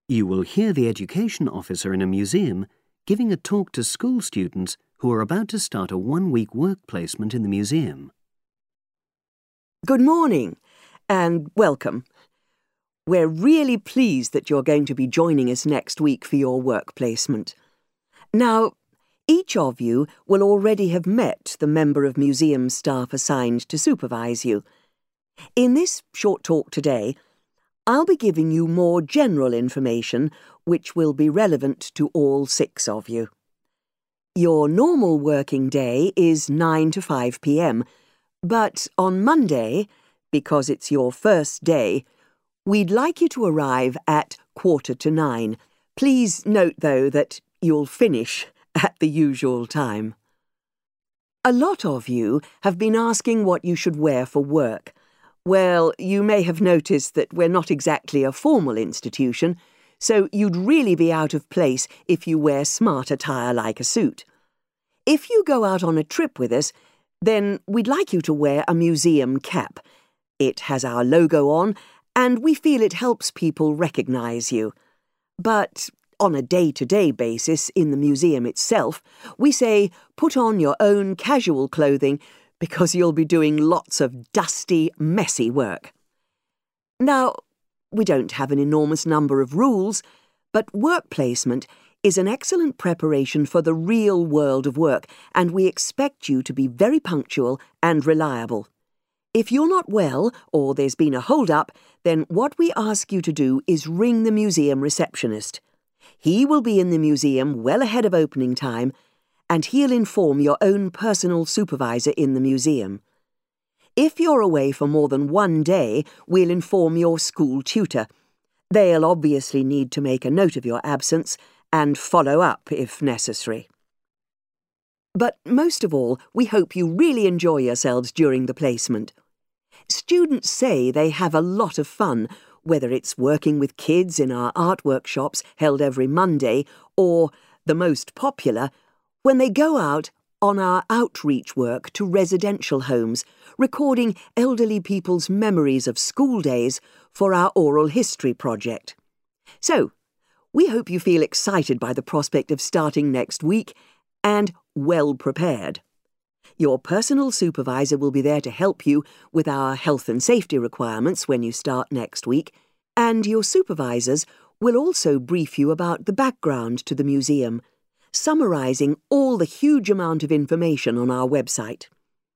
You will hear the education officer in a museum giving a talk to school students who are about to start a one-week work placement in the museum. Good morning and welcome. We're really pleased that you're going to be joining us next week for your work placement. Now, each of you will already have met the member of museum staff assigned to supervise you. In this short talk today, I'll be giving you more general information which will be relevant to all 6 of you. Your normal working day is 9 to 5 p.m, but on Monday, because it's your first day, we'd like you to arrive at 9:15. Please note, though, that you'll finish at the usual time. A lot of you have been asking what you should wear for work. Well, you may have noticed that we're not exactly a formal institution, so you'd really be out of place if you wear smart attire like a suit. If you go out on a trip with us, then we'd like you to wear a museum cap. It has our logo on, and we feel it helps people recognise you. But on a day-to-day basis in the museum itself, we say put on your own casual clothing because you'll be doing lots of dusty, messy work. Now, we don't have an enormous number of rules, but work placement is an excellent preparation for the real world of work, and we expect you to be very punctual and reliable. If you're not well or there's been a hold-up, then what we ask you to do is ring the museum receptionist. He will be in the museum well ahead of opening time, and he'll inform your own personal supervisor in the museum. If you're away for more than 1 day, we'll inform your school tutor. They'll obviously need to make a note of your absence and follow up if necessary. But most of all, we hope you really enjoy yourselves during the placement. Students say they have a lot of fun, whether it's working with kids in our art workshops held every Monday, or, the most popular, when they go out on our outreach work to residential homes, recording elderly people's memories of school days for our oral history project. So, we hope you feel excited by the prospect of starting next week and well prepared. Your personal supervisor will be there to help you with our health and safety requirements when you start next week, and your supervisors will also brief you about the background to the museum, summarising all the huge amount of information on our website.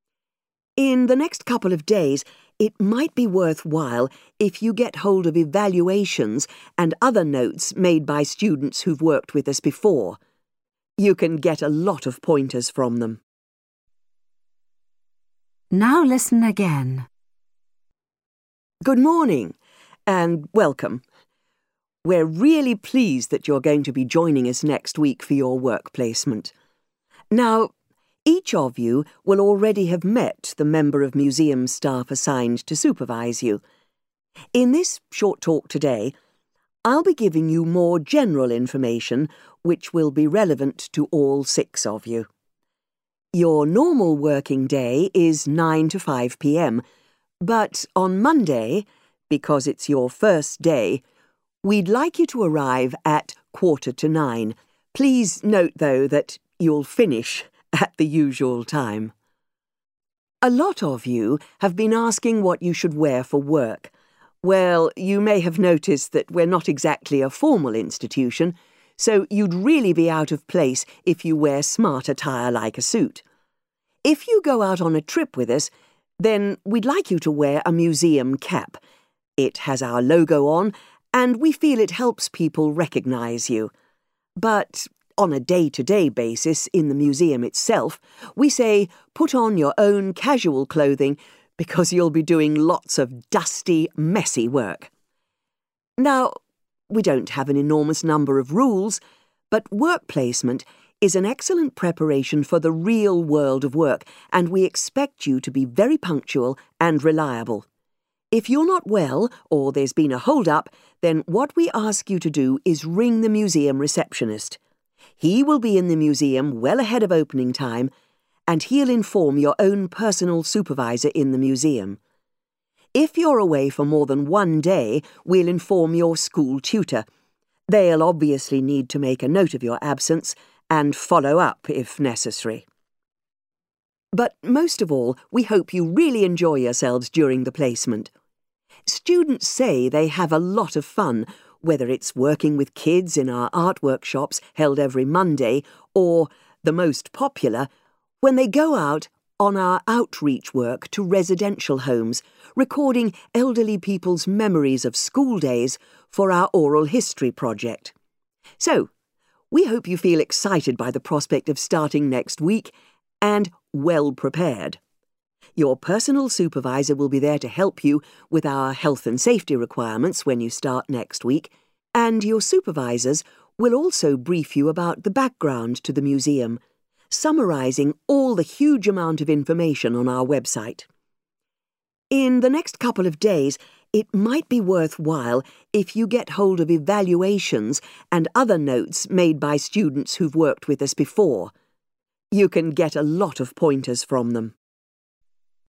In the next couple of days, it might be worthwhile if you get hold of evaluations and other notes made by students who've worked with us before. You can get a lot of pointers from them. Now listen again. Good morning and welcome. We're really pleased that you're going to be joining us next week for your work placement. Now, each of you will already have met the member of museum staff assigned to supervise you. In this short talk today, I'll be giving you more general information which will be relevant to all 6 of you. Your normal working day is 9 to 5 p.m, but on Monday, because it's your first day, we'd like you to arrive at 9:15. Please note, though, that you'll finish at the usual time. A lot of you have been asking what you should wear for work. Well, you may have noticed that we're not exactly a formal institution, so you'd really be out of place if you wear smart attire like a suit. If you go out on a trip with us, then we'd like you to wear a museum cap. It has our logo on, and we feel it helps people recognise you. But on a day-to-day basis in the museum itself, we say put on your own casual clothing because you'll be doing lots of dusty, messy work. Now, we don't have an enormous number of rules, but work placement is an excellent preparation for the real world of work, and we expect you to be very punctual and reliable. If you're not well or there's been a hold-up, then what we ask you to do is ring the museum receptionist. He will be in the museum well ahead of opening time, and he'll inform your own personal supervisor in the museum. If you're away for more than 1 day, we'll inform your school tutor. They'll obviously need to make a note of your absence and follow up if necessary. But most of all, we hope you really enjoy yourselves during the placement. Students say they have a lot of fun, whether it's working with kids in our art workshops held every Monday, or, the most popular, when they go out on our outreach work to residential homes, recording elderly people's memories of school days for our oral history project. So, we hope you feel excited by the prospect of starting next week and well prepared. Your personal supervisor will be there to help you with our health and safety requirements when you start next week, and your supervisors will also brief you about the background to the museum, summarising all the huge amount of information on our website. In the next couple of days, it might be worthwhile if you get hold of evaluations and other notes made by students who've worked with us before. You can get a lot of pointers from them.